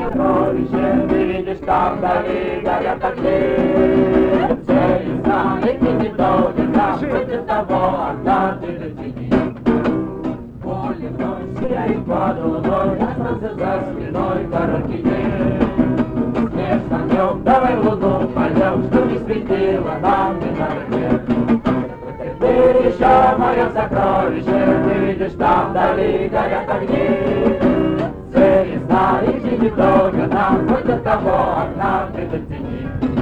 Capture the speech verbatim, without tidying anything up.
Сокровище, ты видишь там вдали горят огни. Все из знаний недолго, там против того однажды дотяни. Поле вновь сияет под луной, остался за спиной короткий день. Снег на нем, давай луну пойдем, что не светило нам ни на руке. Ты еще мое сокровище, ты видишь там вдали горят огни. Цель знаешь, и недолго нам хоть от того однажды дотяни.